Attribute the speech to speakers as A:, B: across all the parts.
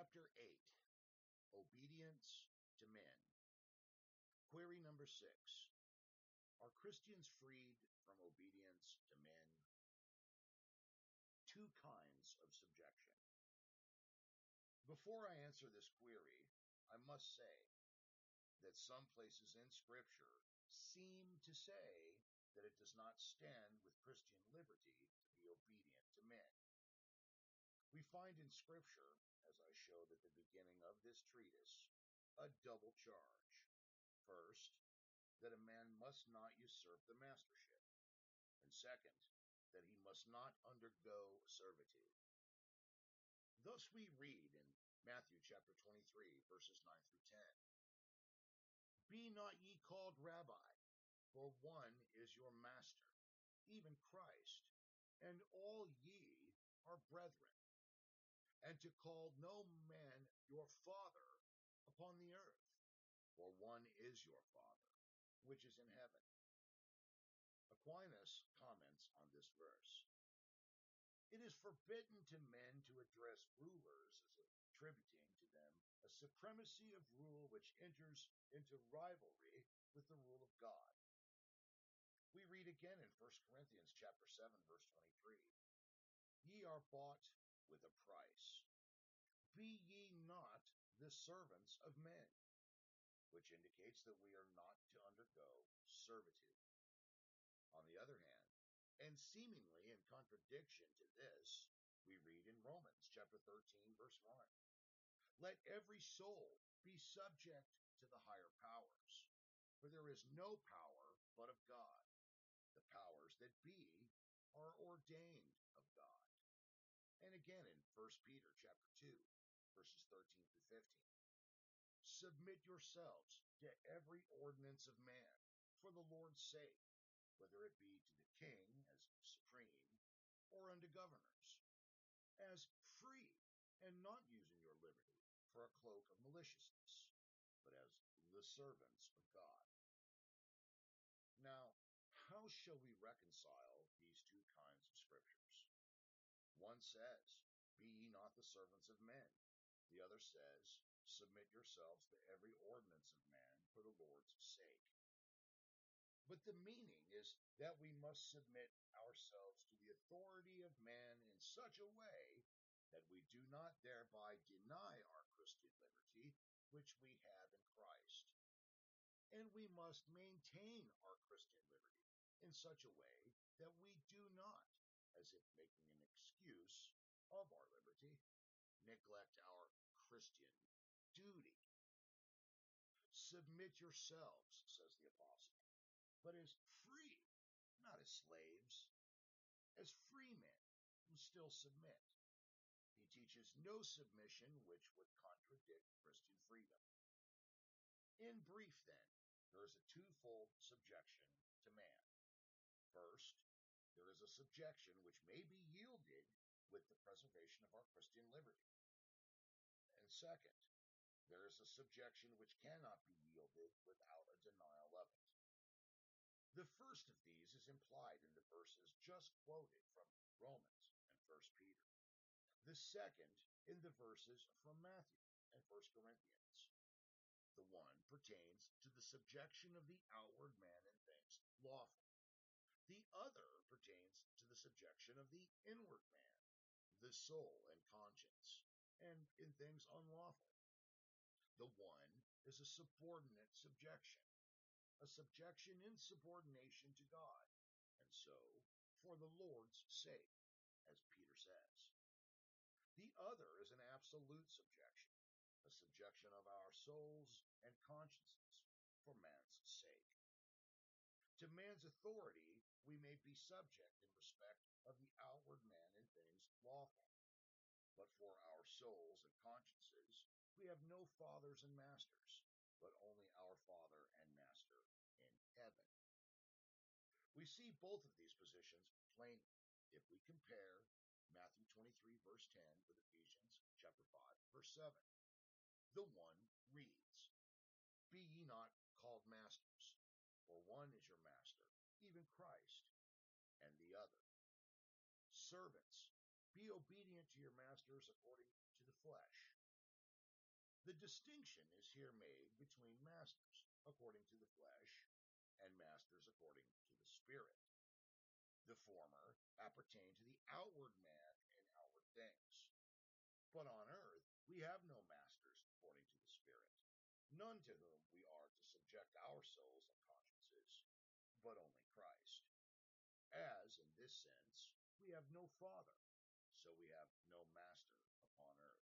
A: Chapter 8 Obedience to Men. Query number 6. Are Christians freed from obedience to men? Two kinds of subjection. Before I answer this query, I must say that some places in Scripture seem to say that it does not stand with Christian liberty to be obedient to men. We find in Scripture, as I showed at the beginning of this treatise, a double charge. First, that a man must not usurp the mastership, and second, that he must not undergo servitude. Thus we read in Matthew chapter 23, verses 9 through 10. Be not ye called Rabbi, for one is your master, even Christ, and all ye are brethren. And to call no man your father upon the earth, for one is your Father, which is in heaven. Aquinas comments on this verse. It is forbidden to men to address rulers as attributing to them a supremacy of rule which enters into rivalry with the rule of God. We read again in 1 Corinthians chapter 7, verse 23. Ye are bought with a price. Be ye not the servants of men, which indicates that we are not to undergo servitude. On the other hand, and seemingly in contradiction to this, we read in Romans chapter 13, verse 1. Let every soul be subject to the higher powers, for there is no power but of God. The powers that be are ordained of God. And again in 1 Peter chapter 2, verses 13 through 15. Submit yourselves to every ordinance of man, for the Lord's sake, whether it be to the king as supreme, or unto governors, as free, and not using your liberty for a cloak of maliciousness, but as the servants of God. Now, how shall we reconcile these two kinds of scriptures? One says, Be ye not the servants of men. The other says, Submit yourselves to every ordinance of man for the Lord's sake. But the meaning is that we must submit ourselves to the authority of man in such a way that we do not thereby deny our Christian liberty, which we have in Christ. And we must maintain our Christian liberty in such a way that we do not, as if making an excuse of our liberty, neglect our Christian duty. Submit yourselves, says the apostle, but as free, not as slaves, as free men who still submit. He teaches no submission which would contradict Christian freedom. In brief, then, there is a twofold subjection to man. First, there is a subjection which may be yielded with the preservation of our Christian liberty. And second, there is a subjection which cannot be yielded without a denial of it. The first of these is implied in the verses just quoted from Romans and 1 Peter. The second in the verses from Matthew and 1 Corinthians. The one pertains to the subjection of the outward man in things lawful. The other pertains to the subjection of the inward man, the soul and conscience, and in things unlawful. The one is a subordinate subjection, a subjection in subordination to God, and so for the Lord's sake, as Peter says. The other is an absolute subjection, a subjection of our souls and consciences for man's sake. To man's authority we may be subject in respect of the outward man in things lawful, but for our souls and consciences we have no fathers and masters, but only our Father and Master in heaven. We see both of these positions plainly if we compare Matthew 23, verse 10 with Ephesians chapter 5, verse 7. The one reads, Be ye not called masters, for one is your master, even Christ, and the other. Servants, be obedient to your masters according to the flesh, The distinction is here made between masters according to the flesh and masters according to the Spirit. The former appertain to the outward man and outward things. But on earth we have no masters according to the Spirit, none to whom we are to subject our souls and consciences, but only Christ. As, in this sense, we have no father, so we have no master upon earth.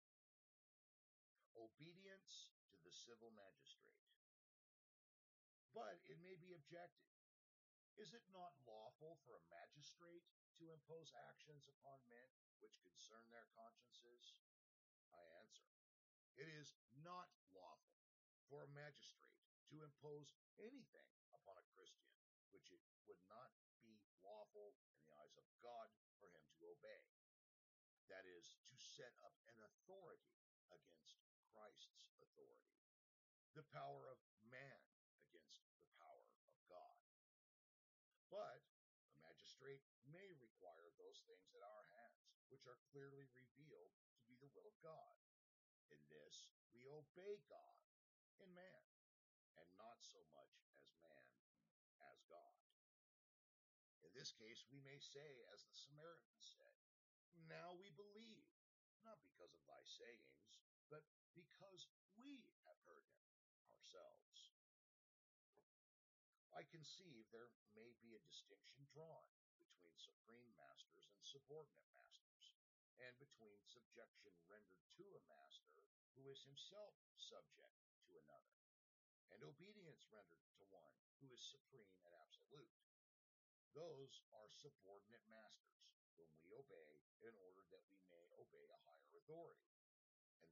A: Obedience to the civil magistrate. But it may be objected, is it not lawful for a magistrate to impose actions upon men which concern their consciences? I answer, it is not lawful for a magistrate to impose anything upon a Christian which it would not be lawful in the eyes of God for him to obey. That is, to set up an authority against Christ's authority, the power of man against the power of God. But a magistrate may require those things at our hands which are clearly revealed to be the will of God. In this we obey God in man, and not so much as man as God. In this case we may say, as the Samaritan said, now we believe, not because of thy sayings, but because we have heard him ourselves. I conceive there may be a distinction drawn between supreme masters and subordinate masters, and between subjection rendered to a master who is himself subject to another, and obedience rendered to one who is supreme and absolute. Those are subordinate masters, whom we obey in order that we may obey a higher authority. And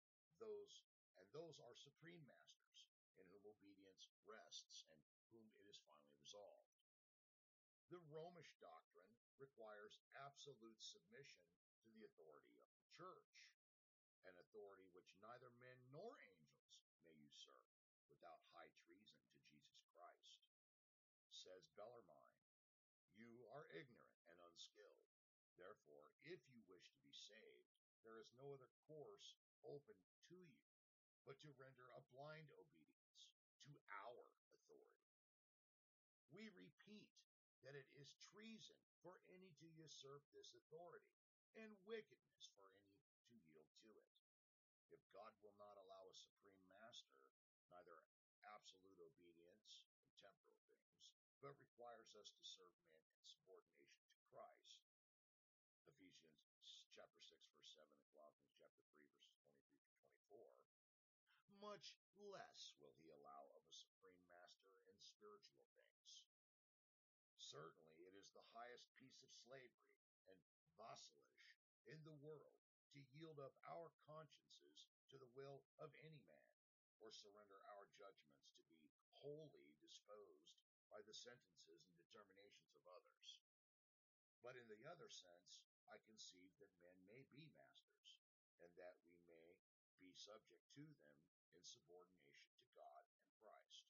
A: those are supreme masters, in whom obedience rests and whom it is finally resolved. The Romish doctrine requires absolute submission to the authority of the church, an authority which neither men nor angels may usurp without high treason to Jesus Christ. Says Bellarmine, you are ignorant and unskilled. Therefore, if you wish to be saved, there is no other course open to you but to render a blind obedience to our authority. We repeat that it is treason for any to usurp this authority, and wickedness for any to yield to it. If God will not allow a supreme master, neither absolute obedience in temporal things, but requires us to serve men in subordination to Christ. Ephesians chapter 6, verse 7, and Colossians chapter 3, verses 23 to 24. Much less will he allow of a supreme master in spiritual things. Certainly it is the highest piece of slavery and vassalage in the world to yield up our consciences to the will of any man, or surrender our judgments to be wholly disposed by the sentences and determinations of others. But in the other sense, I conceive that men may be masters, and that we may be subject to them in subordination to God and Christ.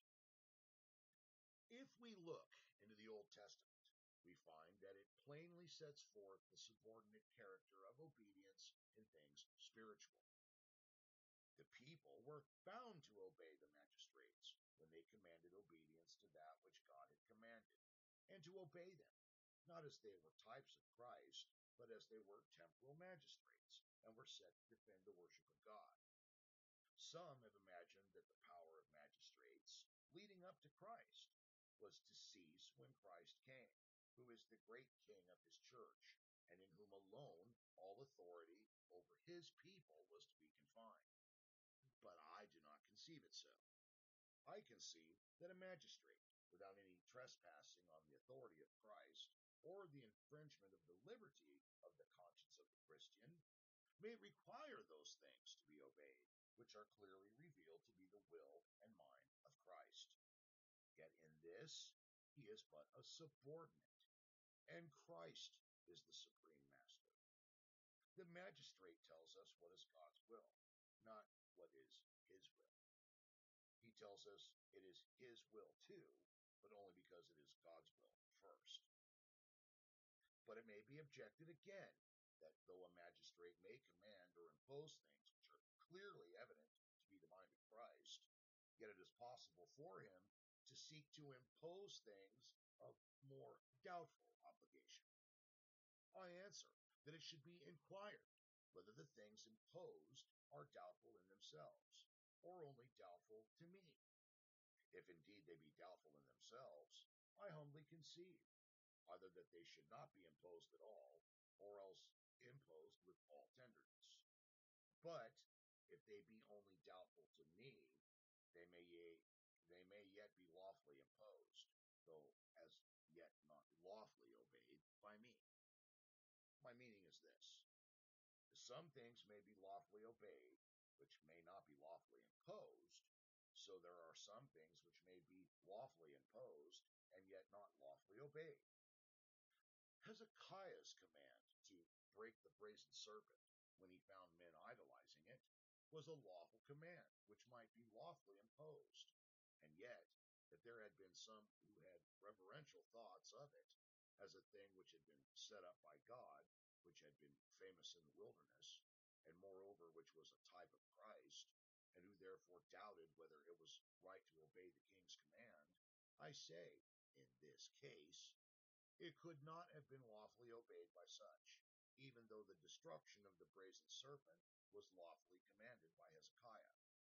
A: If we look into the Old Testament, we find that it plainly sets forth the subordinate character of obedience in things spiritual. The people were bound to obey the magistrates when they commanded obedience to that which God had commanded, and to obey them, not as they were types of Christ, but as they were temporal magistrates, and were set to defend the worship of God. Some have imagined that the power of magistrates, leading up to Christ, was to cease when Christ came, who is the great King of his church, and in whom alone all authority over his people was to be confined. But I do not conceive it so. I conceive that a magistrate, without any trespassing on the authority of Christ, or the infringement of the liberty of the conscience of the Christian, may require those things to be obeyed which are clearly revealed to be the will and mind of Christ. Yet in this he is but a subordinate, and Christ is the supreme master. The magistrate tells us what is God's will, not what is his will. He tells us it is his will too, but only because it is God's will first. But it may be objected again that though a magistrate may command or impose things which are clearly evident Christ, yet it is possible for him to seek to impose things of more doubtful obligation. I answer that it should be inquired whether the things imposed are doubtful in themselves, or only doubtful to me. If indeed they be doubtful in themselves, I humbly concede, either that they should not be imposed at all, or else imposed with all tenderness. But if they be only doubtful to me, they may yet be lawfully imposed, though as yet not lawfully obeyed by me. My meaning is this: some things may be lawfully obeyed, which may not be lawfully imposed, so there are some things which may be lawfully imposed, and yet not lawfully obeyed. Hezekiah's command to break the brazen serpent, when he found men idolizing it, was a lawful command which might be lawfully imposed, and yet that there had been some who had reverential thoughts of it, as a thing which had been set up by God, which had been famous in the wilderness, and moreover which was a type of Christ, and who therefore doubted whether it was right to obey the king's command, I say, in this case, it could not have been lawfully obeyed by such, even though the destruction of the brazen serpent was lawfully commanded by Hezekiah.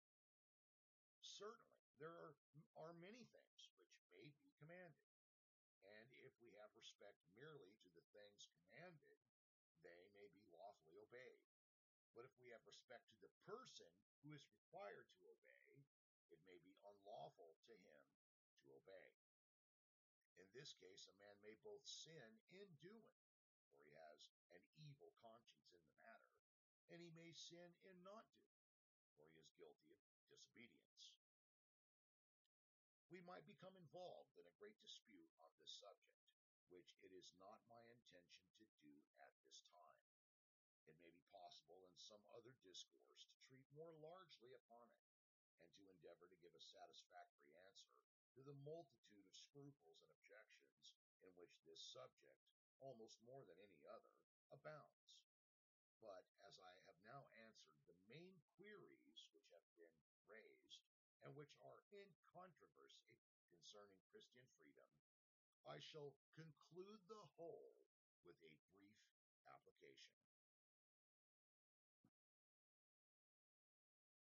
A: Certainly, there are many things which may be commanded, and if we have respect merely to the things commanded, they may be lawfully obeyed. But if we have respect to the person who is required to obey, it may be unlawful to him to obey. In this case, a man may both sin in doing, for he has an evil conscience in the matter, and he may sin in not doing, for he is guilty of disobedience. We might become involved in a great dispute on this subject, which it is not my intention to do at this time. It may be possible in some other discourse to treat more largely upon it, and to endeavor to give a satisfactory answer to the multitude of scruples and objections in which this subject, almost more than any other, abounds. But as I have now answered the main queries which have been raised, and which are in controversy concerning Christian freedom, I shall conclude the whole with a brief application.